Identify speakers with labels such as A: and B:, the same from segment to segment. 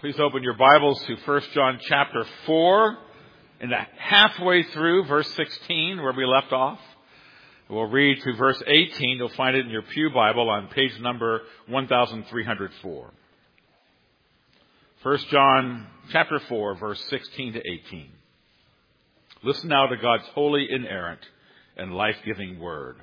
A: Please open your Bibles to 1 John chapter 4 and halfway through verse 16 where we left off. We'll read to verse 18. You'll find it in your pew Bible on page number 1304. 1 John chapter 4 verse 16 to 18. Listen now to God's holy, inerrant, and life-giving word.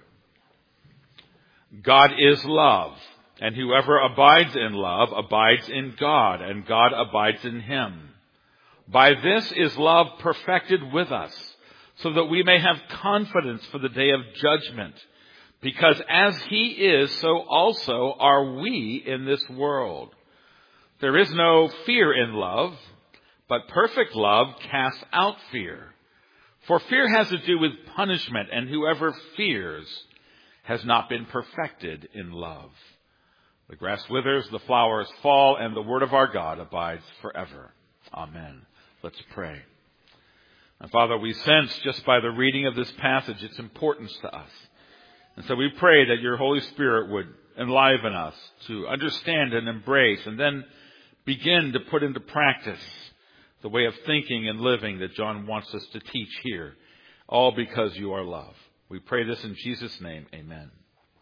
A: God is love. And whoever abides in love abides in God, and God abides in him. By this is love perfected with us, so that we may have confidence for the day of judgment. Because as he is, so also are we in this world. There is no fear in love, but perfect love casts out fear. For fear has to do with punishment, and whoever fears has not been perfected in love. The grass withers, the flowers fall, and the word of our God abides forever. Amen. Let's pray. And Father, we sense just by the reading of this passage its importance to us. And so we pray that your Holy Spirit would enliven us to understand and embrace and then begin to put into practice the way of thinking and living that John wants us to teach here, all because you are love. We pray this in Jesus' name. Amen.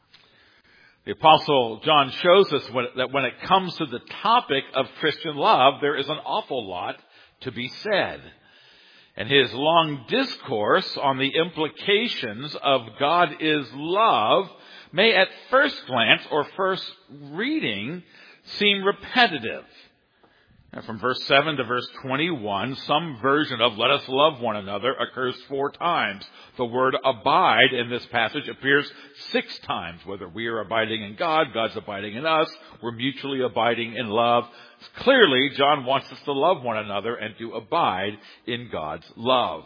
A: The Apostle John shows us that when it comes to the topic of Christian love, there is an awful lot to be said. And his long discourse on the implications of God is love may at first glance or first reading seem repetitive. And from verse 7 to verse 21, some version of let us love one another occurs 4 times. The word abide in this passage appears 6 times. Whether we are abiding in God, God's abiding in us, we're mutually abiding in love. Clearly, John wants us to love one another and to abide in God's love.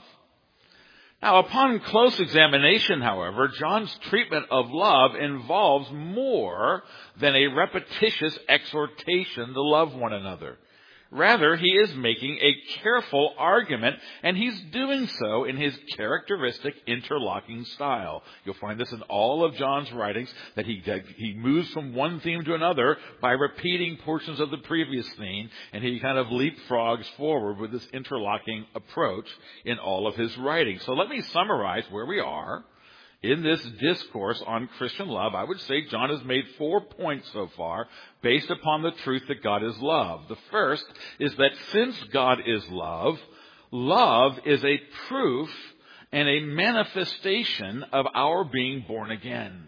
A: Now, upon close examination, however, John's treatment of love involves more than a repetitious exhortation to love one another. Rather, he is making a careful argument, and he's doing so in his characteristic interlocking style. You'll find this in all of John's writings, that he moves from one theme to another by repeating portions of the previous theme, and he kind of leapfrogs forward with this interlocking approach in all of his writings. So let me summarize where we are. In this discourse on Christian love, I would say John has made 4 points so far based upon the truth that God is love. The first is that since God is love, love is a proof and a manifestation of our being born again.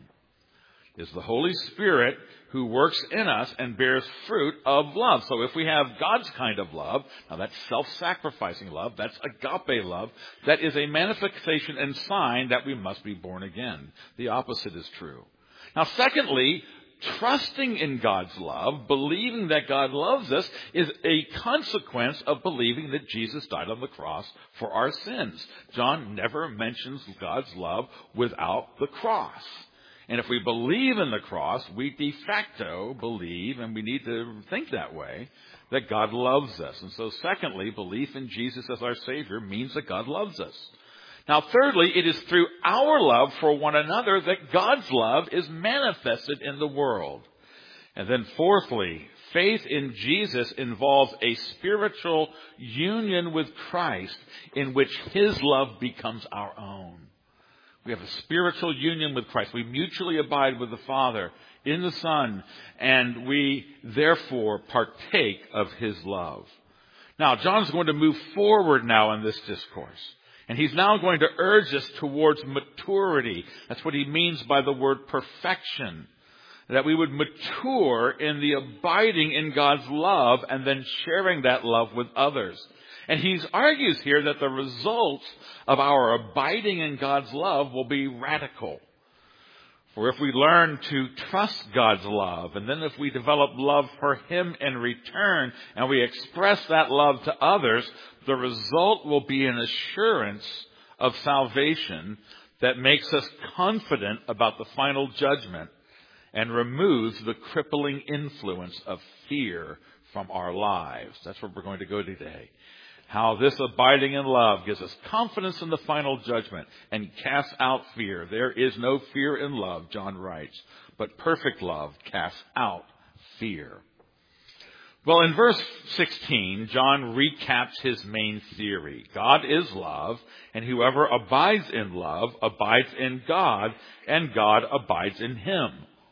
A: It is the Holy Spirit who works in us and bears fruit of love. So if we have God's kind of love, now that's self-sacrificing love, that's agape love, that is a manifestation and sign that we must be born again. The opposite is true. Now secondly, trusting in God's love, believing that God loves us, is a consequence of believing that Jesus died on the cross for our sins. John never mentions God's love without the cross. And if we believe in the cross, we de facto believe, and we need to think that way, that God loves us. And so secondly, belief in Jesus as our Savior means that God loves us. Now thirdly, it is through our love for one another that God's love is manifested in the world. And then fourthly, faith in Jesus involves a spiritual union with Christ in which his love becomes our own. We have a spiritual union with Christ. We mutually abide with the Father in the Son, and we therefore partake of his love. Now, John's going to move forward now in this discourse, and he's now going to urge us towards maturity. That's what he means by the word perfection, that we would mature in the abiding in God's love and then sharing that love with others. And he argues here that the results of our abiding in God's love will be radical. For if we learn to trust God's love, and then if we develop love for him in return, and we express that love to others, the result will be an assurance of salvation that makes us confident about the final judgment and removes the crippling influence of fear from our lives. That's where we're going to go today. How this abiding in love gives us confidence in the final judgment and casts out fear. There is no fear in love, John writes, but perfect love casts out fear. Well, in verse 16, John recaps his main theory. God is love, and whoever abides in love abides in God, and God abides in him.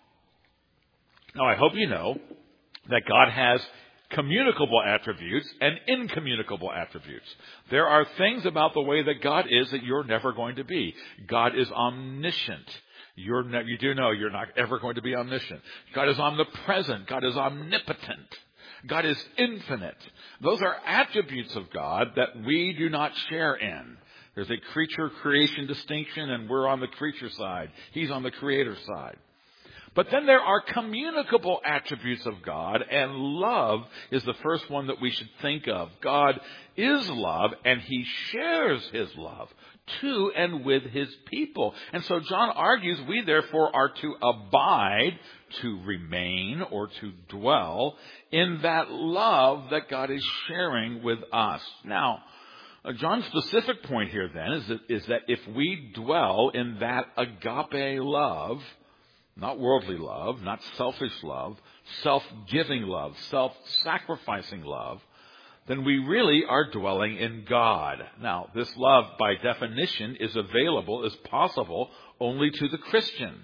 A: Now, I hope you know that God has communicable attributes and incommunicable attributes. There are things about the way that God is that you're never going to be. God is omniscient. You do know you're not ever going to be omniscient. God is omnipresent. God is omnipotent. God is infinite. Those are attributes of God that we do not share in. There's a creature-creation distinction, and we're on the creature side. He's on the creator side. But then there are communicable attributes of God, and love is the first one that we should think of. God is love, and he shares his love to and with his people. And so John argues we therefore are to abide, to remain, or to dwell in that love that God is sharing with us. Now, John's specific point here then is that if we dwell in that agape love, not worldly love, not selfish love, self-giving love, self-sacrificing love, then we really are dwelling in God. Now, this love, by definition, is available, is possible only to the Christian.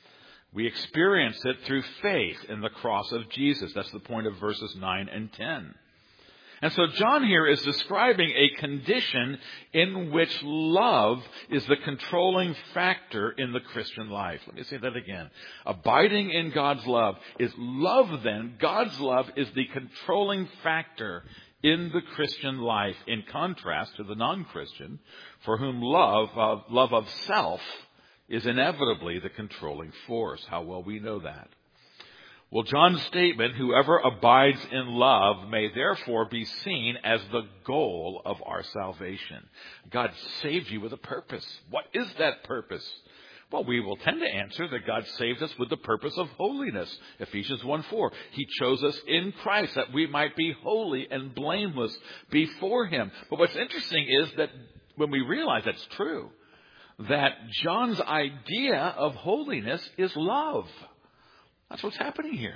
A: We experience it through faith in the cross of Jesus. That's the point of verses 9 and 10. And so John here is describing a condition in which love is the controlling factor in the Christian life. Let me say that again. Abiding in God's love is love then. God's love is the controlling factor in the Christian life, in contrast to the non-Christian, for whom love of self is inevitably the controlling force. How well we know that. Well, John's statement, whoever abides in love, may therefore be seen as the goal of our salvation. God saved you with a purpose. What is that purpose? Well, we will tend to answer that God saved us with the purpose of holiness. Ephesians 1:4. He chose us in Christ that we might be holy and blameless before him. But what's interesting is that when we realize that's true, that John's idea of holiness is love. That's what's happening here.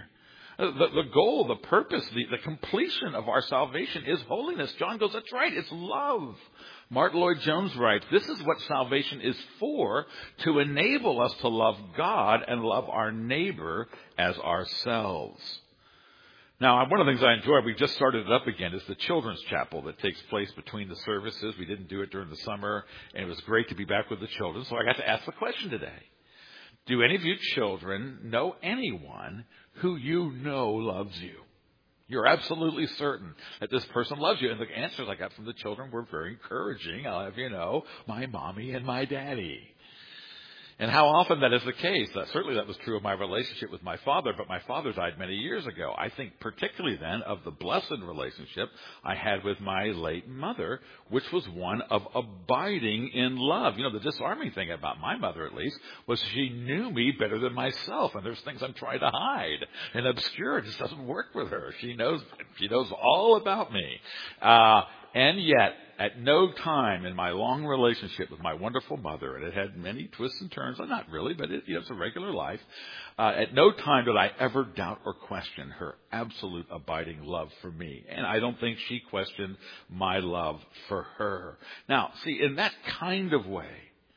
A: The goal, the purpose, the completion of our salvation is holiness. John goes, that's right, it's love. Martin Lloyd-Jones writes, this is what salvation is for, to enable us to love God and love our neighbor as ourselves. Now, one of the things I enjoy, we just started it up again, is the children's chapel that takes place between the services. We didn't do it during the summer, and it was great to be back with the children. So I got to ask the question today. Do any of you children know anyone who you know loves you? You're absolutely certain that this person loves you. And the answers I got from the children were very encouraging. I'll have you know, my mommy and my daddy. And how often that is the case. Certainly that was true of my relationship with my father, but my father died many years ago. I think particularly then of the blessed relationship I had with my late mother, which was one of abiding in love. You know, the disarming thing about my mother, at least, was she knew me better than myself. And there's things I'm trying to hide and obscure. It just doesn't work with her. She knows all about me. And yet, at no time in my long relationship with my wonderful mother, and it had many twists and turns, well, not really, but it's a regular life, at no time did I ever doubt or question her absolute abiding love for me. And I don't think she questioned my love for her. Now, see, in that kind of way,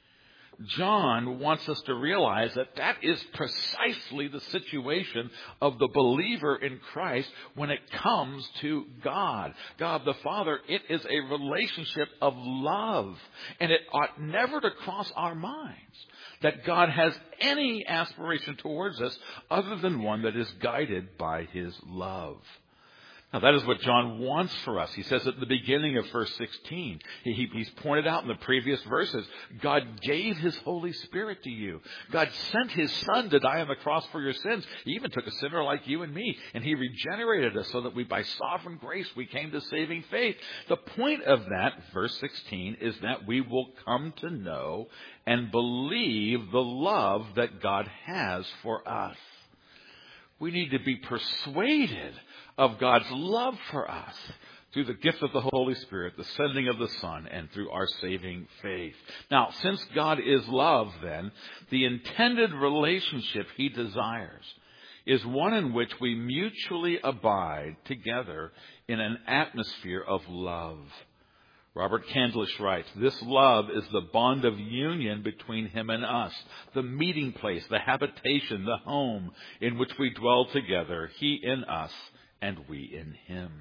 A: John wants us to realize that that is precisely the situation of the believer in Christ when it comes to God. God the Father, it is a relationship of love. And it ought never to cross our minds that God has any aspiration towards us other than one that is guided by his love. Now, that is what John wants for us. He says at the beginning of verse 16, he's pointed out in the previous verses, God gave his Holy Spirit to you. God sent his Son to die on the cross for your sins. He even took a sinner like you and me, and he regenerated us so that we, by sovereign grace, we came to saving faith. The point of that, verse 16, is that we will come to know and believe the love that God has for us. We need to be persuaded of God's love for us through the gift of the Holy Spirit, the sending of the Son, and through our saving faith. Now, since God is love, then, the intended relationship he desires is one in which we mutually abide together in an atmosphere of love. Robert Candlish writes, this love is the bond of union between him and us, the meeting place, the habitation, the home in which we dwell together, he in us and we in him.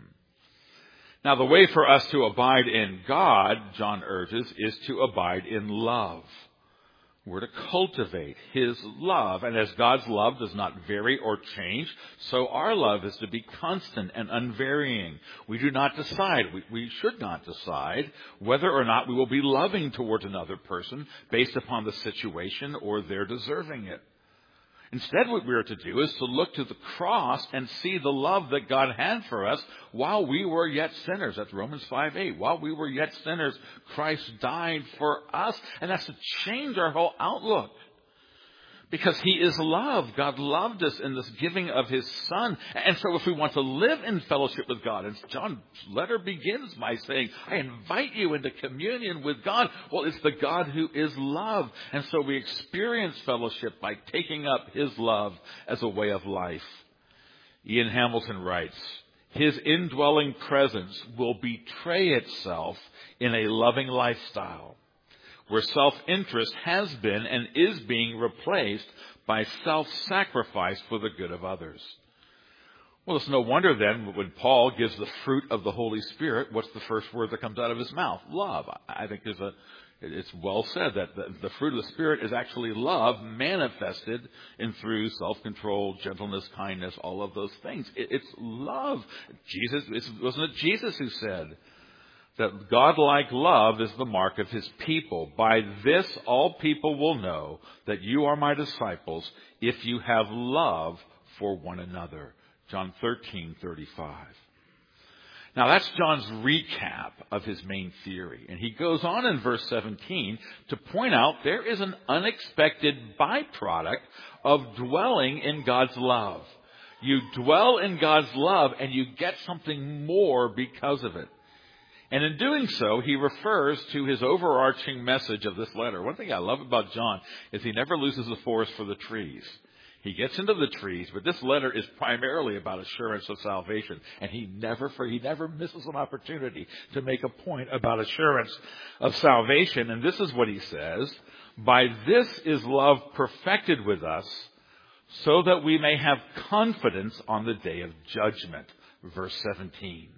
A: Now, the way for us to abide in God, John urges, is to abide in love. We're to cultivate his love. And as God's love does not vary or change, so our love is to be constant and unvarying. We do not decide, we should not decide whether or not we will be loving towards another person based upon the situation or their deserving it. Instead, what we are to do is to look to the cross and see the love that God had for us while we were yet sinners. That's Romans 5:8. While we were yet sinners, Christ died for us. And that's to change our whole outlook. Because he is love. God loved us in this giving of his Son. And so if we want to live in fellowship with God, and John's letter begins by saying, I invite you into communion with God. Well, it's the God who is love. And so we experience fellowship by taking up his love as a way of life. Ian Hamilton writes, his indwelling presence will betray itself in a loving lifestyle, where self-interest has been and is being replaced by self-sacrifice for the good of others. Well, it's no wonder then when Paul gives the fruit of the Holy Spirit, what's the first word that comes out of his mouth? Love. I think it's well said that the fruit of the Spirit is actually love manifested in through self-control, gentleness, kindness, all of those things. It's love. Wasn't it Jesus who said that God-like love is the mark of his people? By this all people will know that you are my disciples if you have love for one another. John 13:35. Now that's John's recap of his main theory. And he goes on in verse 17 to point out there is an unexpected byproduct of dwelling in God's love. You dwell in God's love and you get something more because of it. And in doing so, he refers to his overarching message of this letter. One thing I love about John is he never loses the forest for the trees. He gets into the trees, but this letter is primarily about assurance of salvation. And he never misses an opportunity to make a point about assurance of salvation. And this is what he says, by this is love perfected with us, so that we may have confidence on the day of judgment. Verse 17.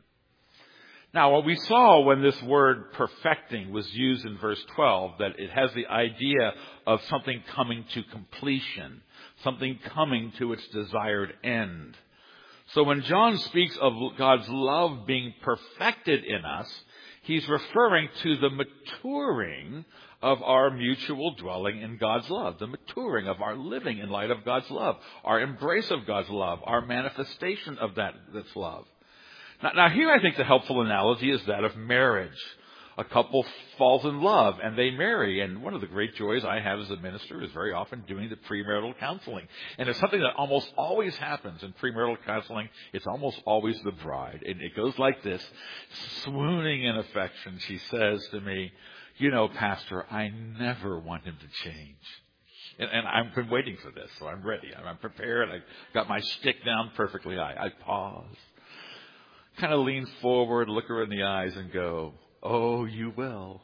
A: Now, what we saw when this word perfecting was used in verse 12, that it has the idea of something coming to completion, something coming to its desired end. So when John speaks of God's love being perfected in us, he's referring to the maturing of our mutual dwelling in God's love, the maturing of our living in light of God's love, our embrace of God's love, our manifestation of that's love. Now, here I think the helpful analogy is that of marriage. A couple falls in love and they marry. And one of the great joys I have as a minister is very often doing the premarital counseling. And it's something that almost always happens in premarital counseling. It's almost always the bride. And it goes like this. Swooning in affection, she says to me, you know, Pastor, I never want him to change. And I've been waiting for this, so I'm ready. I'm prepared. I've got my stick down perfectly high. I pause. Kind of lean forward, look her in the eyes and go, oh, you will.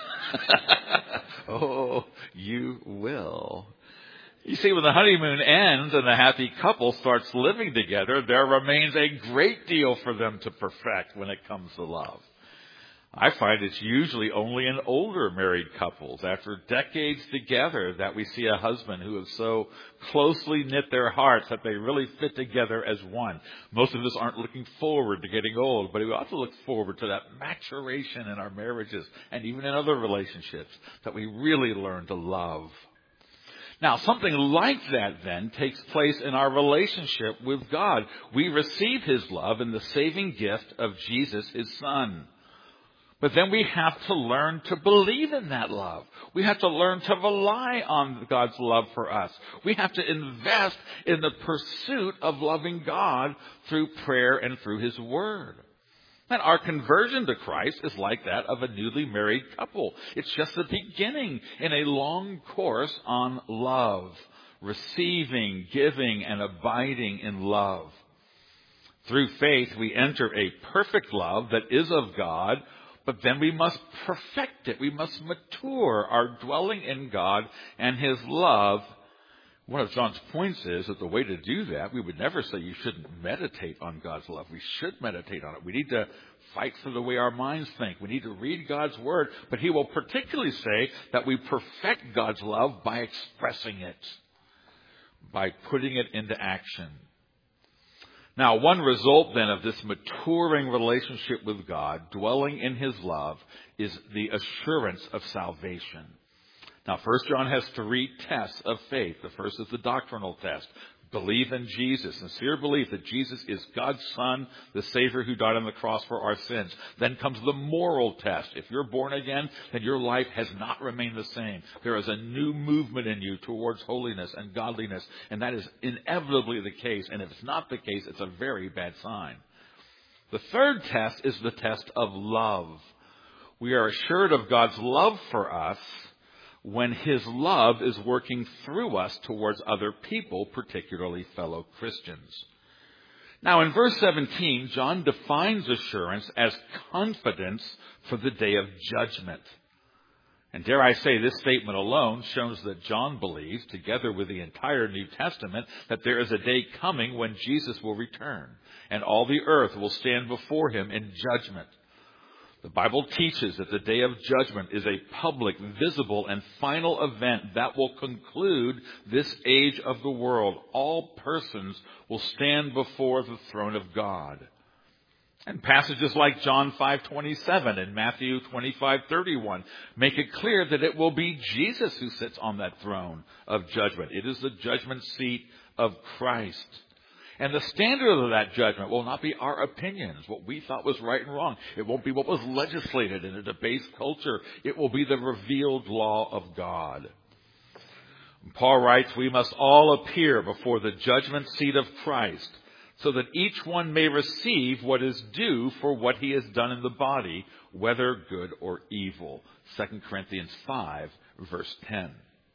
A: Oh, you will. You see, when the honeymoon ends and the happy couple starts living together, there remains a great deal for them to perfect when it comes to love. I find it's usually only in older married couples, after decades together, that we see a husband who has so closely knit their hearts that they really fit together as one. Most of us aren't looking forward to getting old, but we ought to look forward to that maturation in our marriages and even in other relationships, that we really learn to love. Now, something like that then takes place in our relationship with God. We receive his love in the saving gift of Jesus, his Son. But then we have to learn to believe in that love. We have to learn to rely on God's love for us. We have to invest in the pursuit of loving God through prayer and through his word. And our conversion to Christ is like that of a newly married couple. It's just the beginning in a long course on love. receiving, giving, and abiding in love. Through faith, we enter a perfect love that is of God, but then we must perfect it. We must mature our dwelling in God and His love. One of John's points is that the way to do that, we would never say you shouldn't meditate on God's love. We should meditate on it. We need to fight for the way our minds think. We need to read God's Word. But he will particularly say that we perfect God's love by expressing it, by putting it into action. Now, one result then of this maturing relationship with God, dwelling in His love, is the assurance of salvation. Now, 1 John has 3 tests of faith. The first is the doctrinal test. Believe in Jesus. Sincere belief that Jesus is God's Son, the Savior who died on the cross for our sins. Then comes the moral test. If you're born again, then your life has not remained the same. There is a new movement in you towards holiness and godliness, and that is inevitably the case. And if it's not the case, it's a very bad sign. The third test is the test of love. We are assured of God's love for us when His love is working through us towards other people, particularly fellow Christians. Now, in verse 17, John defines assurance as confidence for the day of judgment. And dare I say, this statement alone shows that John believes, together with the entire New Testament, that there is a day coming when Jesus will return, and all the earth will stand before Him in judgment. The Bible teaches that the day of judgment is a public, visible, and final event that will conclude this age of the world. All persons will stand before the throne of God. And passages like John 5:27 and Matthew 25:31 make it clear that it will be Jesus who sits on that throne of judgment. It is the judgment seat of Christ. And the standard of that judgment will not be our opinions, what we thought was right and wrong. It won't be what was legislated in a debased culture. It will be the revealed law of God. Paul writes, we must all appear before the judgment seat of Christ, so that each one may receive what is due for what he has done in the body, whether good or evil. 2 Corinthians 5, verse 10.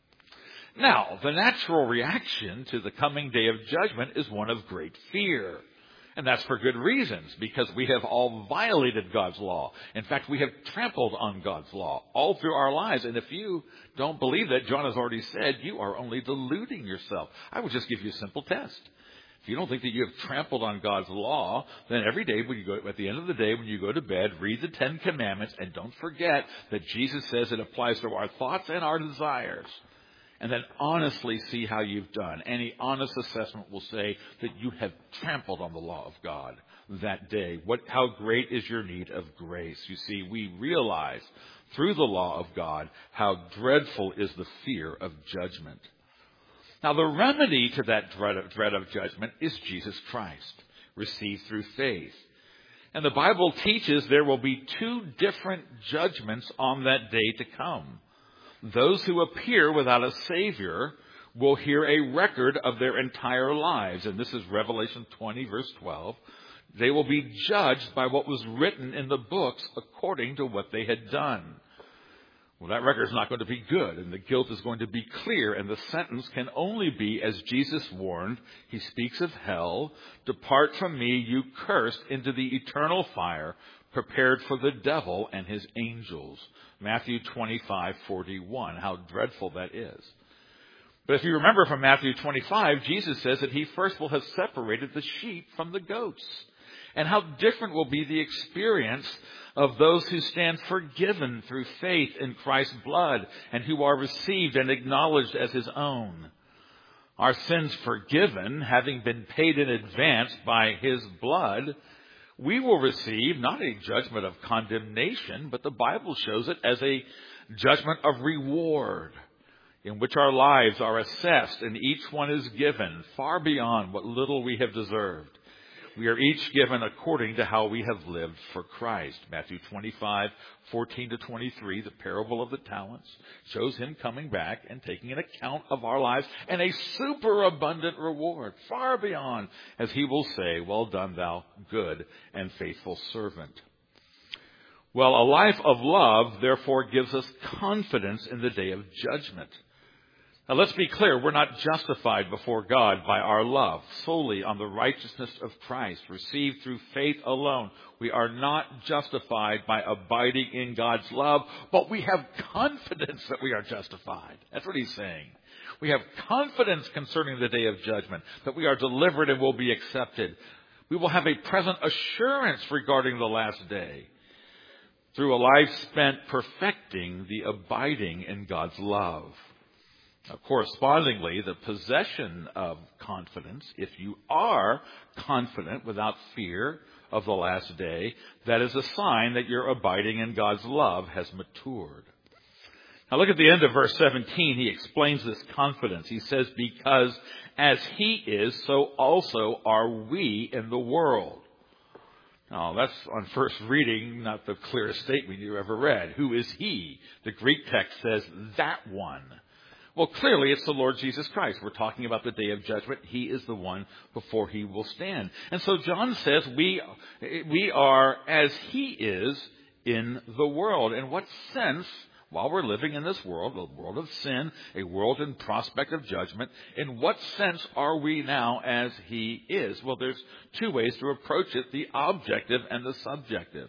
A: Now, the natural reaction to the coming day of judgment is one of great fear. And that's for good reasons, because we have all violated God's law. In fact, we have trampled on God's law all through our lives. And if you don't believe that, John has already said, you are only deluding yourself. I would just give you a simple test. If you don't think that you have trampled on God's law, then every day when you go, at the end of the day when you go to bed, read the 10 Commandments, and don't forget that Jesus says it applies to our thoughts and our desires. And then honestly see how you've done. Any honest assessment will say that you have trampled on the law of God that day. How great is your need of grace? You see, we realize through the law of God how dreadful is the fear of judgment. Now, the remedy to that dread of judgment is Jesus Christ, received through faith. And the Bible teaches there will be 2 different judgments on that day to come. Those who appear without a Savior will hear a record of their entire lives. And this is Revelation 20, verse 12. They will be judged by what was written in the books according to what they had done. Well, that record is not going to be good, and the guilt is going to be clear, and the sentence can only be, as Jesus warned, he speaks of hell, depart from me, you cursed, into the eternal fire, prepared for the devil and his angels. Matthew 25:41. How dreadful that is. But if you remember from Matthew 25, Jesus says that he first will have separated the sheep from the goats. And how different will be the experience of those who stand forgiven through faith in Christ's blood and who are received and acknowledged as his own. Our sins forgiven, having been paid in advance by his blood, we will receive not a judgment of condemnation, but the Bible shows it as a judgment of reward, in which our lives are assessed and each one is given far beyond what little we have deserved. We are each given according to how we have lived for Christ. Matthew 25:14-23, the parable of the talents, shows him coming back and taking an account of our lives and a superabundant reward, far beyond, as he will say, well done, thou good and faithful servant. Well, a life of love, therefore, gives us confidence in the day of judgment. Now let's be clear, we're not justified before God by our love, solely on the righteousness of Christ, received through faith alone. We are not justified by abiding in God's love, but we have confidence that we are justified. That's what he's saying. We have confidence concerning the day of judgment, that we are delivered and will be accepted. We will have a present assurance regarding the last day through a life spent perfecting the abiding in God's love. Now, correspondingly, the possession of confidence, if you are confident without fear of the last day, that is a sign that your abiding in God's love has matured. Now look at the end of verse 17. He explains this confidence. He says, because as he is, so also are we in the world. Now, that's on first reading, not the clearest statement you ever read. Who is he? The Greek text says, that one. Well, clearly it's the Lord Jesus Christ. We're talking about the day of judgment. He is the one before he will stand. And so John says we are as he is in the world. In what sense, while we're living in this world, a world of sin, a world in prospect of judgment, in what sense are we now as he is? Well, there's two ways to approach it, the objective and the subjective.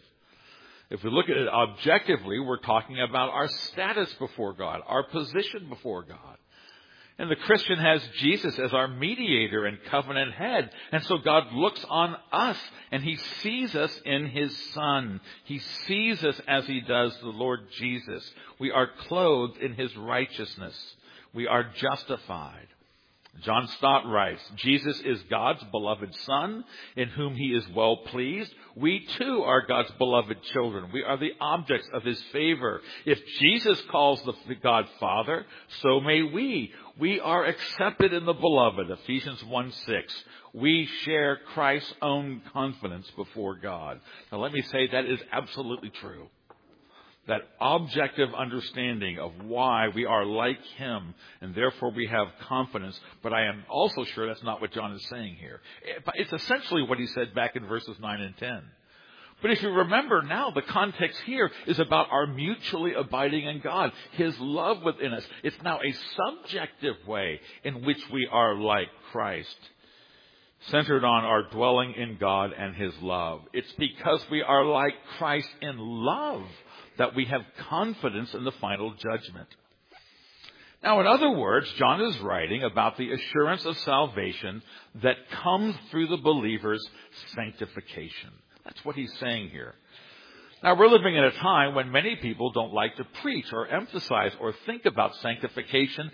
A: If we look at it objectively, we're talking about our status before God, our position before God. And the Christian has Jesus as our mediator and covenant head. And so God looks on us and he sees us in his Son. He sees us as he does the Lord Jesus. We are clothed in his righteousness. We are justified. John Stott writes, Jesus is God's beloved Son, in whom he is well pleased. We too are God's beloved children. We are the objects of his favor. If Jesus calls the God Father, so may we. We are accepted in the beloved, Ephesians 1:6. We share Christ's own confidence before God. Now let me say that is absolutely true. That objective understanding of why we are like him and therefore we have confidence. But I am also sure that's not what John is saying here. It's essentially what he said back in verses 9 and 10. But if you remember now, the context here is about our mutually abiding in God, his love within us. It's now a subjective way in which we are like Christ, centered on our dwelling in God and his love. It's because we are like Christ in love that we have confidence in the final judgment. Now, in other words, John is writing about the assurance of salvation that comes through the believer's sanctification. That's what he's saying here. Now, we're living in a time when many people don't like to preach or emphasize or think about sanctification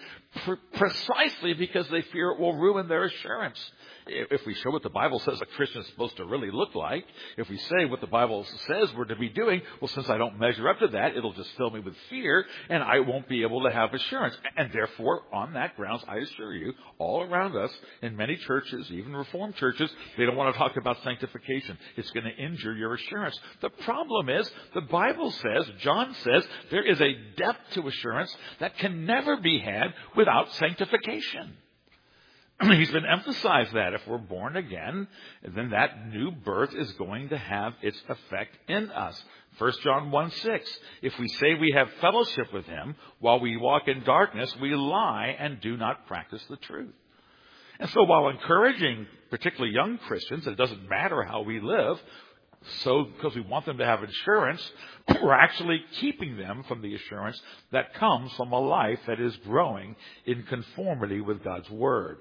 A: precisely because they fear it will ruin their assurance. If we show what the Bible says a Christian is supposed to really look like, if we say what the Bible says we're to be doing, well, since I don't measure up to that, it'll just fill me with fear, and I won't be able to have assurance. And therefore, on that grounds, I assure you, all around us, in many churches, even Reformed churches, they don't want to talk about sanctification. It's going to injure your assurance. The problem is, the Bible says, John says, there is a depth to assurance that can never be had without sanctification. He's been emphasized that if we're born again, then that new birth is going to have its effect in us. 1 John 1:6. If we say we have fellowship with him while we walk in darkness, we lie and do not practice the truth. And so while encouraging particularly young Christians, it doesn't matter how we live, so because we want them to have assurance, we're actually keeping them from the assurance that comes from a life that is growing in conformity with God's Word.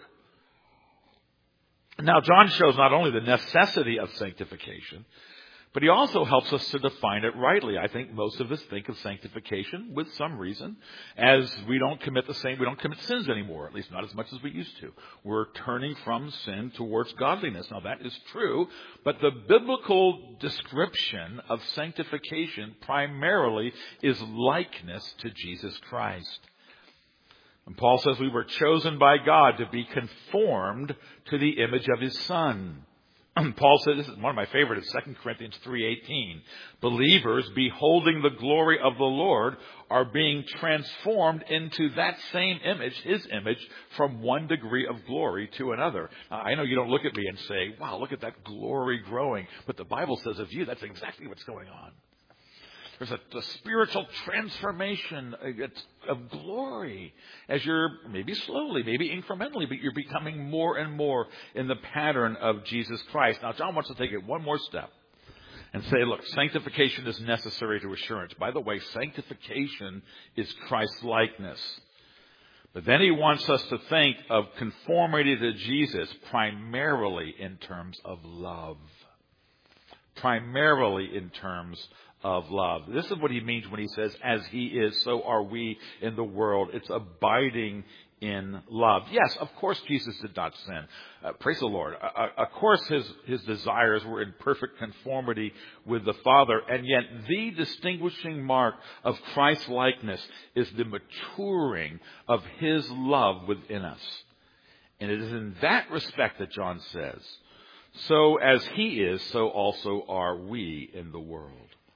A: Now, John shows not only the necessity of sanctification, but he also helps us to define it rightly. I think most of us think of sanctification with some reason as we don't commit sins anymore, at least not as much as we used to. We're turning from sin towards godliness. Now, that is true, but the biblical description of sanctification primarily is likeness to Jesus Christ. And Paul says we were chosen by God to be conformed to the image of his Son. Paul said, this is one of my favorites, 2 Corinthians 3:18. Believers, beholding the glory of the Lord, are being transformed into that same image, his image, from one degree of glory to another. Now, I know you don't look at me and say, wow, look at that glory growing. But the Bible says of you, that's exactly what's going on. There's a spiritual transformation of glory as you're maybe slowly, maybe incrementally, but you're becoming more and more in the pattern of Jesus Christ. Now, John wants to take it one more step and say, look, sanctification is necessary to assurance. By the way, sanctification is Christ-likeness. But then he wants us to think of conformity to Jesus primarily in terms of love. Primarily in terms of love. This is what he means when he says, as he is, so are we in the world. It's abiding in love. Yes, of course Jesus did not sin. Praise the Lord. Of course his desires were in perfect conformity with the Father. And yet the distinguishing mark of Christ-likeness is the maturing of his love within us. And it is in that respect that John says, so as he is, so also are we in the world.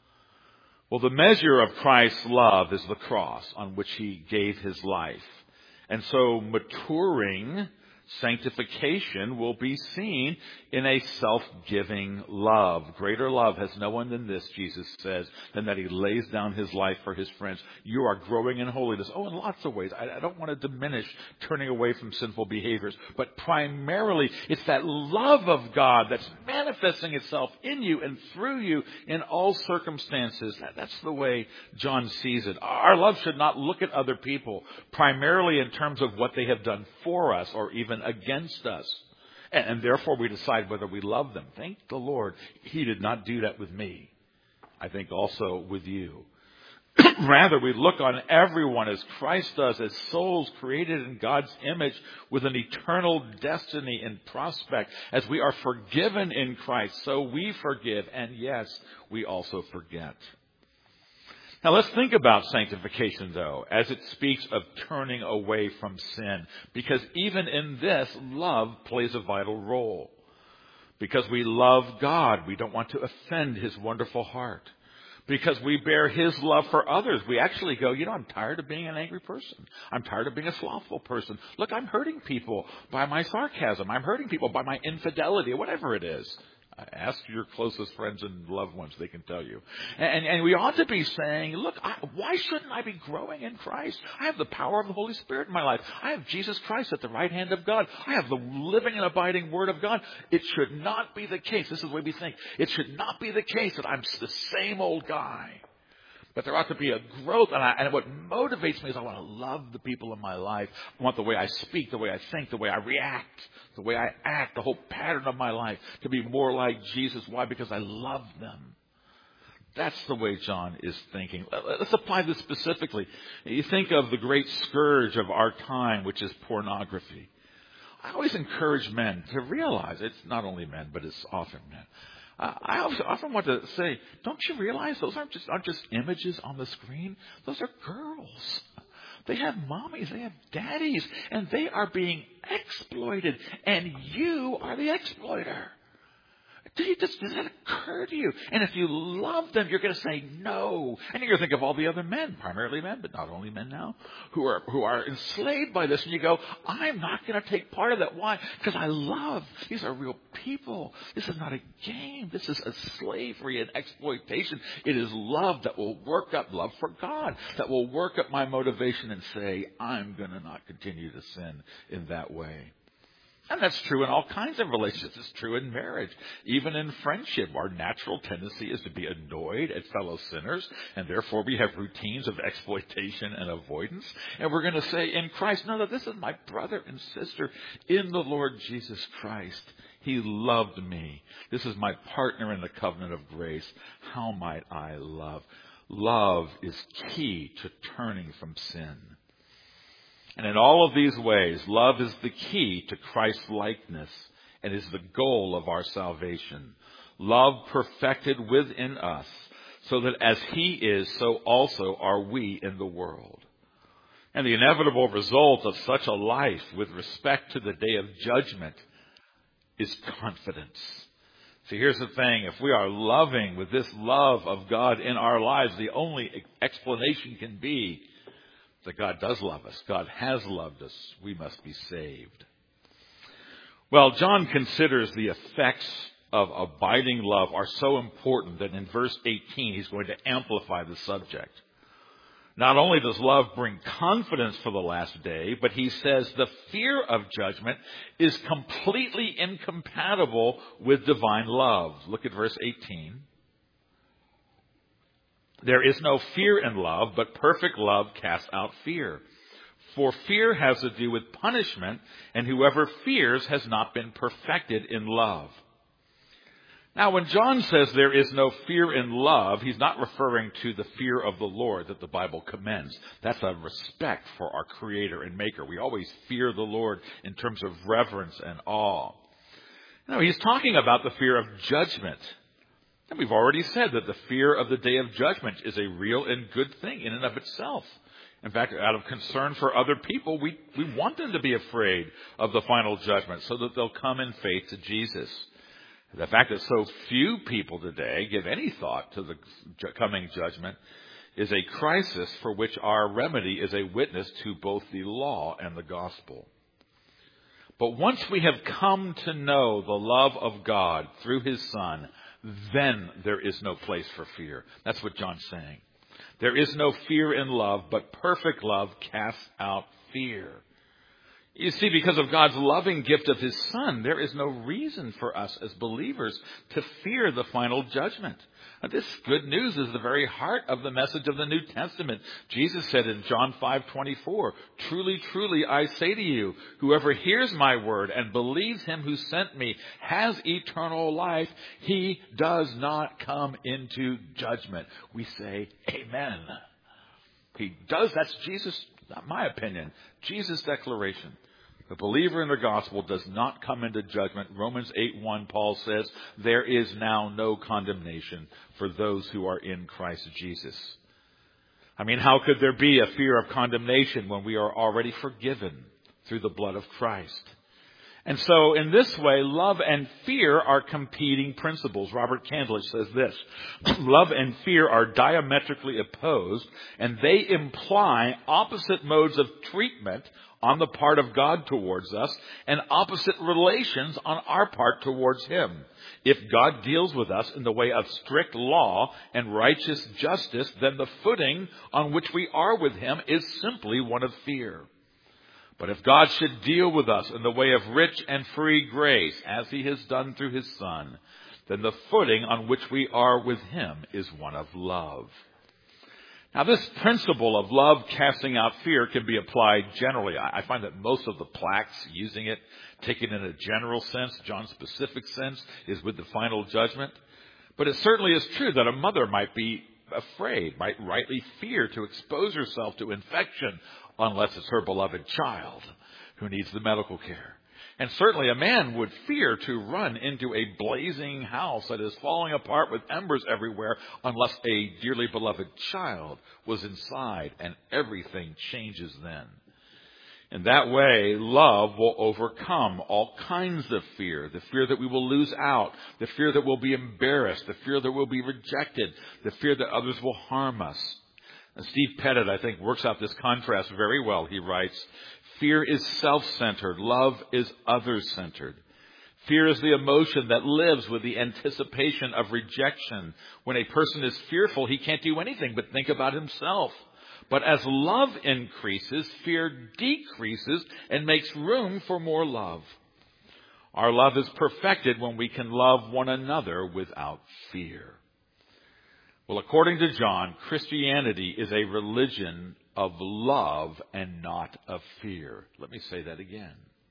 A: Well, the measure of Christ's love is the cross on which he gave his life. And so maturing sanctification will be seen in a self-giving love. Greater love has no one than this, Jesus says, than that he lays down his life for his friends. You are growing in holiness. Oh, in lots of ways. I don't want to diminish turning away from sinful behaviors. But primarily, it's that love of God that's manifesting itself in you and through you in all circumstances. That's the way John sees it. Our love should not look at other people primarily in terms of what they have done for us or even against us. And therefore we decide whether we love them. Thank the Lord, he did not do that with me. I think also with you. Rather, we look on everyone as Christ does, as souls created in God's image with an eternal destiny in prospect. As we are forgiven in Christ, so we forgive. And yes, we also forget. Now let's think about sanctification, though, as it speaks of turning away from sin. Because even in this, love plays a vital role. Because we love God, we don't want to offend his wonderful heart. Because we bear his love for others, we actually go, I'm tired of being an angry person. I'm tired of being a slothful person. Look, I'm hurting people by my sarcasm. I'm hurting people by my infidelity, whatever it is. Ask your closest friends and loved ones. They can tell you. And we ought to be saying, look, why shouldn't I be growing in Christ? I have the power of the Holy Spirit in my life. I have Jesus Christ at the right hand of God. I have the living and abiding Word of God. It should not be the case. This is the way we think. It should not be the case that I'm the same old guy. But there ought to be a growth, and what motivates me is I want to love the people in my life. I want the way I speak, the way I think, the way I react, the way I act, the whole pattern of my life to be more like Jesus. Why? Because I love them. That's the way John is thinking. Let's apply this specifically. You think of the great scourge of our time, which is pornography. I always encourage men to realize it's not only men, but it's often men. I often want to say, don't you realize those aren't just images on the screen? Those are girls. They have mommies, they have daddies, and they are being exploited, and you are the exploiter. Does that occur to you? And if you love them, you're going to say no. And you're going to think of all the other men, primarily men, but not only men now, who are enslaved by this. And you go, I'm not going to take part of that. Why? Because I love. These are real people. This is not a game. This is a slavery and exploitation. It is love that will work up, love for God, that will work up my motivation and say, I'm going to not continue to sin in that way. And that's true in all kinds of relationships. It's true in marriage. Even in friendship, our natural tendency is to be annoyed at fellow sinners, and therefore we have routines of exploitation and avoidance. And we're going to say in Christ, no, this is my brother and sister in the Lord Jesus Christ. He loved me. This is my partner in the covenant of grace. How might I love? Love is key to turning from sin. And in all of these ways, love is the key to Christ-likeness and is the goal of our salvation. Love perfected within us, so that as he is, so also are we in the world. And the inevitable result of such a life with respect to the day of judgment is confidence. See, here's the thing. If we are loving with this love of God in our lives, the only explanation can be that God does love us. God has loved us. We must be saved. Well, John considers the effects of abiding love are so important that in verse 18 he's going to amplify the subject. Not only does love bring confidence for the last day, but he says the fear of judgment is completely incompatible with divine love. Look at verse 18. There is no fear in love, but perfect love casts out fear. For fear has to do with punishment, and whoever fears has not been perfected in love. Now, when John says there is no fear in love, he's not referring to the fear of the Lord that the Bible commends. That's a respect for our Creator and Maker. We always fear the Lord in terms of reverence and awe. No, he's talking about the fear of judgment. And we've already said that the fear of the day of judgment is a real and good thing in and of itself. In fact, out of concern for other people, we want them to be afraid of the final judgment so that they'll come in faith to Jesus. The fact that so few people today give any thought to the coming judgment is a crisis for which our remedy is a witness to both the law and the gospel. But once we have come to know the love of God through His Son, then there is no place for fear. That's what John's saying. There is no fear in love, but perfect love casts out fear. You see, because of God's loving gift of His Son, there is no reason for us as believers to fear the final judgment. Now, this good news is the very heart of the message of the New Testament. Jesus said in John 5:24, "Truly, truly, I say to you, whoever hears my word and believes Him who sent me has eternal life. He does not come into judgment." We say, amen. He does. That's Jesus, not my opinion. Jesus' declaration. The believer in the gospel does not come into judgment. Romans 8:1, Paul says, there is now no condemnation for those who are in Christ Jesus. I mean, how could there be a fear of condemnation when we are already forgiven through the blood of Christ? And so in this way, love and fear are competing principles. Robert Candlish says this: love and fear are diametrically opposed, and they imply opposite modes of treatment on the part of God towards us and opposite relations on our part towards Him. If God deals with us in the way of strict law and righteous justice, then the footing on which we are with Him is simply one of fear. But if God should deal with us in the way of rich and free grace, as He has done through His Son, then the footing on which we are with Him is one of love. Now, this principle of love casting out fear can be applied generally. I find that most of the plaques using it, taken in a general sense, John's specific sense, is with the final judgment. But it certainly is true that a mother might be afraid, might rightly fear to expose herself to infection unless it's her beloved child who needs the medical care. And certainly a man would fear to run into a blazing house that is falling apart with embers everywhere unless a dearly beloved child was inside, and everything changes then. In that way, love will overcome all kinds of fear. The fear that we will lose out, the fear that we'll be embarrassed, the fear that we'll be rejected, the fear that others will harm us. And Steve Pettit, I think, works out this contrast very well. He writes, fear is self-centered. Love is others-centered. Fear is the emotion that lives with the anticipation of rejection. When a person is fearful, he can't do anything but think about himself. But as love increases, fear decreases and makes room for more love. Our love is perfected when we can love one another without fear. Well, according to John, Christianity is a religion of love and not of fear. Let me say that again.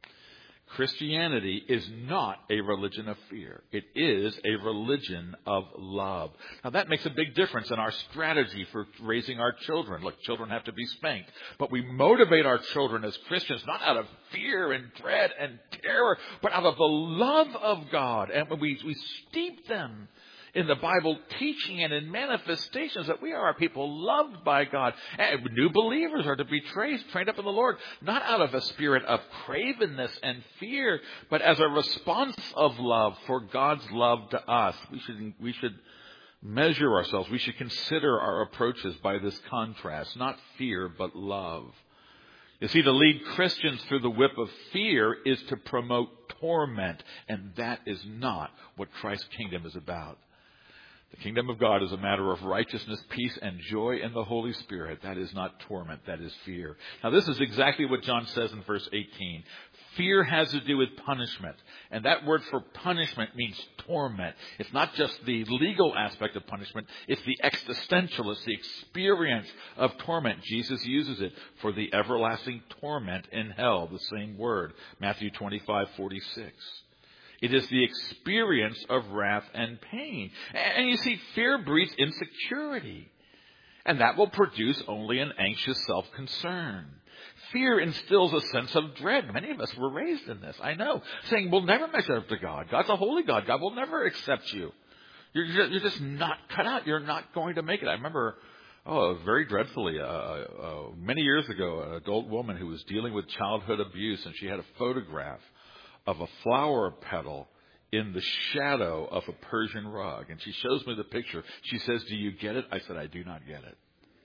A: Christianity is not a religion of fear. It is a religion of love. Now, that makes a big difference in our strategy for raising our children. Look, children have to be spanked. But we motivate our children as Christians not out of fear and dread and terror, but out of the love of God. And we steep them in the Bible teaching and in manifestations that we are a people loved by God. And new believers are to be trained up in the Lord, not out of a spirit of cravenness and fear, but as a response of love for God's love to us. We should measure ourselves. We should consider our approaches by this contrast, not fear, but love. You see, to lead Christians through the whip of fear is to promote torment, and that is not what Christ's kingdom is about. The kingdom of God is a matter of righteousness, peace, and joy in the Holy Spirit. That is not torment, that is fear. Now, this is exactly what John says in verse 18. Fear has to do with punishment. And that word for punishment means torment. It's not just the legal aspect of punishment. It's the existential. It's the experience of torment. Jesus uses it for the everlasting torment in hell. The same word. Matthew 25:46. It is the experience of wrath and pain. And you see, fear breeds insecurity. And that will produce only an anxious self-concern. Fear instills a sense of dread. Many of us were raised in this, I know. Saying, we'll never measure up to God. God's a holy God. God will never accept you. You're just not cut out. You're not going to make it. I remember, very dreadfully, many years ago, an adult woman who was dealing with childhood abuse, and she had a photograph of a flower petal in the shadow of a Persian rug. And she shows me the picture. She says, do you get it? I said, I do not get it.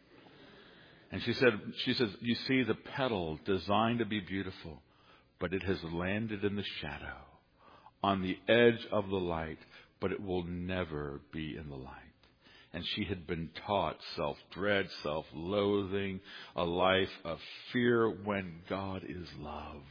A: And she says, you see the petal designed to be beautiful, but it has landed in the shadow, on the edge of the light, but it will never be in the light. And she had been taught self-dread, self-loathing, a life of fear when God is love.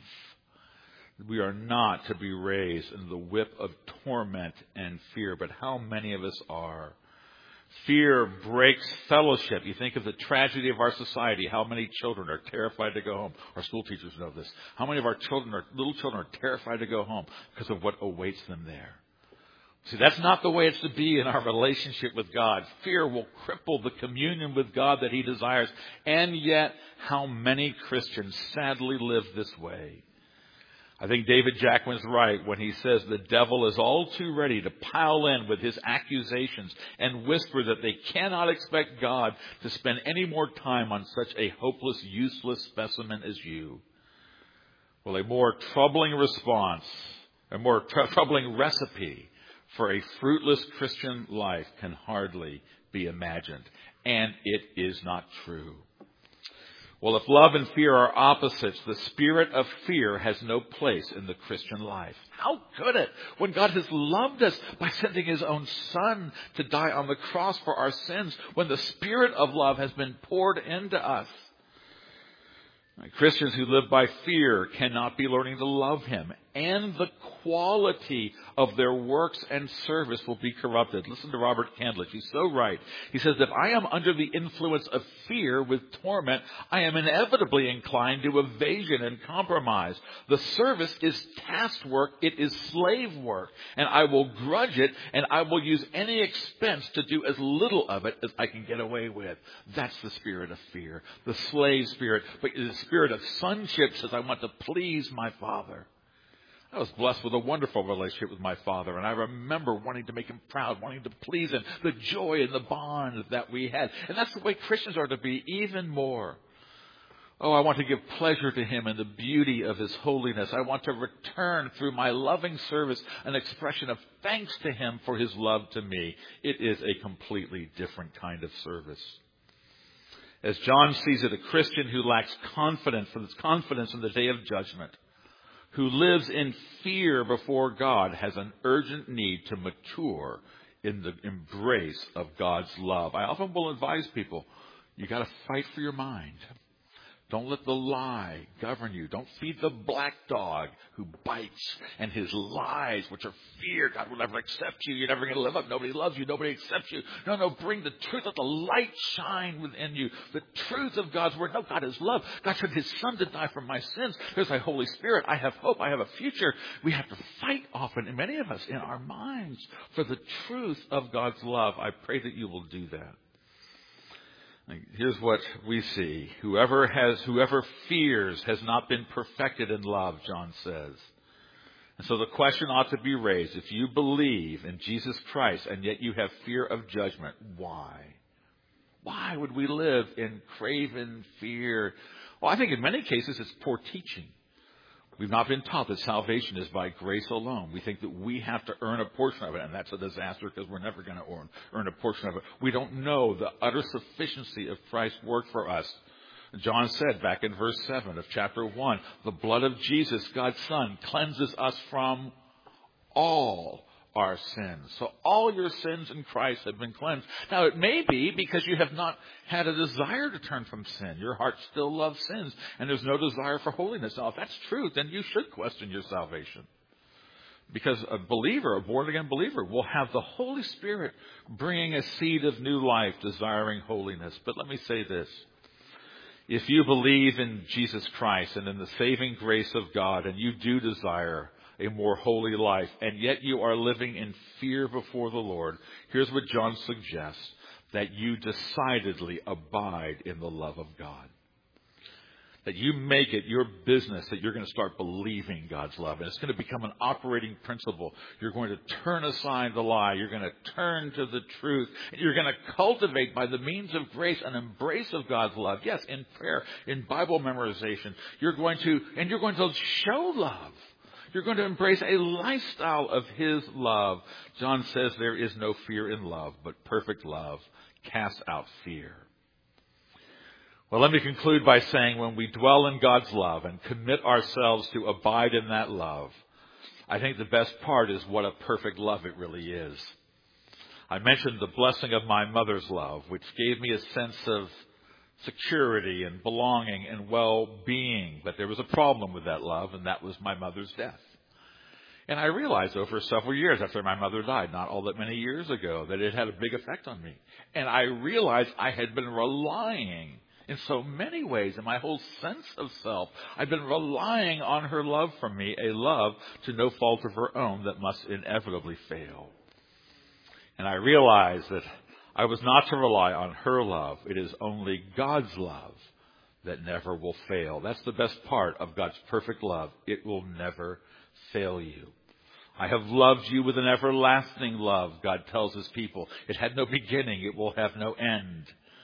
A: We are not to be raised in the whip of torment and fear, but how many of us are? Fear breaks fellowship. You think of the tragedy of our society. How many children are terrified to go home? Our school teachers know this. How many of our little children are terrified to go home because of what awaits them there? See, that's not the way it's to be in our relationship with God. Fear will cripple the communion with God that He desires. And yet, how many Christians sadly live this way? I think David Jackman's right when he says the devil is all too ready to pile in with his accusations and whisper that they cannot expect God to spend any more time on such a hopeless, useless specimen as you. Well, a more troubling response, a more troubling recipe for a fruitless Christian life can hardly be imagined. And it is not true. Well, if love and fear are opposites, the spirit of fear has no place in the Christian life. How could it? When God has loved us by sending His own Son to die on the cross for our sins, when the spirit of love has been poured into us. Christians who live by fear cannot be learning to love Him, and the quality of their works and service will be corrupted. Listen to Robert Candlish. He's so right. He says, if I am under the influence of fear with torment, I am inevitably inclined to evasion and compromise. The service is task work. It is slave work. And I will grudge it, and I will use any expense to do as little of it as I can get away with. That's the spirit of fear, the slave spirit. But the spirit of sonship says, I want to please my Father. I was blessed with a wonderful relationship with my father, and I remember wanting to make him proud, wanting to please him, the joy and the bond that we had. And that's the way Christians are to be, even more. Oh, I want to give pleasure to Him in the beauty of His holiness. I want to return through my loving service an expression of thanks to Him for His love to me. It is a completely different kind of service. As John sees it, a Christian who lacks confidence in the day of judgment, who lives in fear before God, has an urgent need to mature in the embrace of God's love. I often will advise people, you got to fight for your mind. Don't let the lie govern you. Don't feed the black dog who bites and his lies, which are fear. God will never accept you. You're never going to live up. Nobody loves you. Nobody accepts you. No, bring the truth. Let the light shine within you. The truth of God's word. No, God is love. God sent His Son to die for my sins. There's my Holy Spirit. I have hope. I have a future. We have to fight often, and many of us in our minds, for the truth of God's love. I pray that you will do that. Here's what we see. Whoever fears has not been perfected in love, John says. And so the question ought to be raised, if you believe in Jesus Christ and yet you have fear of judgment, why? Why would we live in craven fear? Well, I think in many cases it's poor teaching. We've not been taught that salvation is by grace alone. We think that we have to earn a portion of it, and that's a disaster because we're never going to earn a portion of it. We don't know the utter sufficiency of Christ's work for us. John said back in verse 7 of chapter 1, the blood of Jesus, God's Son, cleanses us from all our sins. So all your sins in Christ have been cleansed. Now it may be because you have not had a desire to turn from sin. Your heart still loves sins and there's no desire for holiness. Now if that's true, then you should question your salvation. Because a believer, a born-again believer, will have the Holy Spirit bringing a seed of new life, desiring holiness. But let me say this. If you believe in Jesus Christ and in the saving grace of God, and you do desire a more holy life, and yet you are living in fear before the Lord, here's what John suggests, that you decidedly abide in the love of God. That you make it your business that you're going to start believing God's love. And it's going to become an operating principle. You're going to turn aside the lie. You're going to turn to the truth. You're going to cultivate by the means of grace an embrace of God's love. Yes, in prayer, in Bible memorization. You're going to show love. You're going to embrace a lifestyle of His love. John says there is no fear in love, but perfect love casts out fear. Well, let me conclude by saying when we dwell in God's love and commit ourselves to abide in that love, I think the best part is what a perfect love it really is. I mentioned the blessing of my mother's love, which gave me a sense of security and belonging and well-being. But there was a problem with that love, and that was my mother's death. And I realized over several years after my mother died, not all that many years ago, that it had a big effect on me. And I realized I had been relying in so many ways, in my whole sense of self, I've been relying on her love for me, a love to no fault of her own that must inevitably fail. And I realized that I was not to rely on her love. It is only God's love that never will fail. That's the best part of God's perfect love. It will never fail you. I have loved you with an everlasting love, God tells His people. It had no beginning. It will have no end.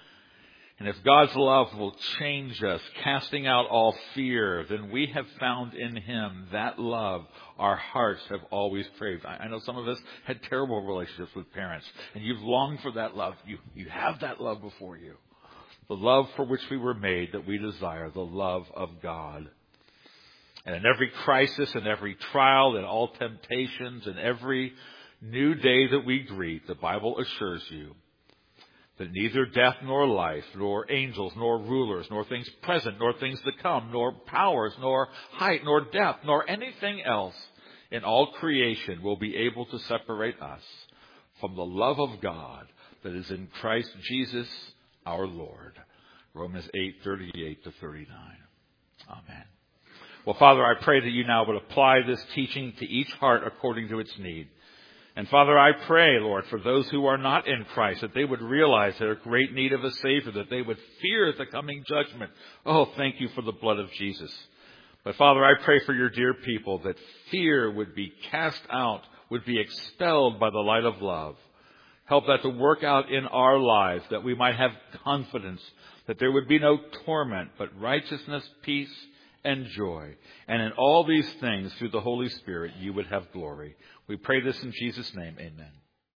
A: And if God's love will change us, casting out all fear, then we have found in Him that love our hearts have always craved. I know some of us had terrible relationships with parents, and you've longed for that love. You have that love before you. The love for which we were made, that we desire, the love of God. And in every crisis, in every trial, in all temptations, in every new day that we greet, the Bible assures you that neither death nor life, nor angels, nor rulers, nor things present, nor things to come, nor powers, nor height, nor depth, nor anything else in all creation will be able to separate us from the love of God that is in Christ Jesus our Lord. Romans 8:38-39. Amen. Well, Father, I pray that you now would apply this teaching to each heart according to its need. And Father, I pray, Lord, for those who are not in Christ, that they would realize their great need of a Savior, that they would fear the coming judgment. Oh, thank you for the blood of Jesus. But Father, I pray for your dear people that fear would be cast out, would be expelled by the light of love. Help that to work out in our lives, that we might have confidence, that there would be no torment, but righteousness, peace, and joy. And in all these things, through the Holy Spirit, you would have glory. We pray this in Jesus' name. Amen.